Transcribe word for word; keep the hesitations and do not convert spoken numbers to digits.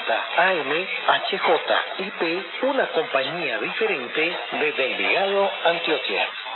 A M, H J, I P, una compañía diferente desde Envigado, Antioquia.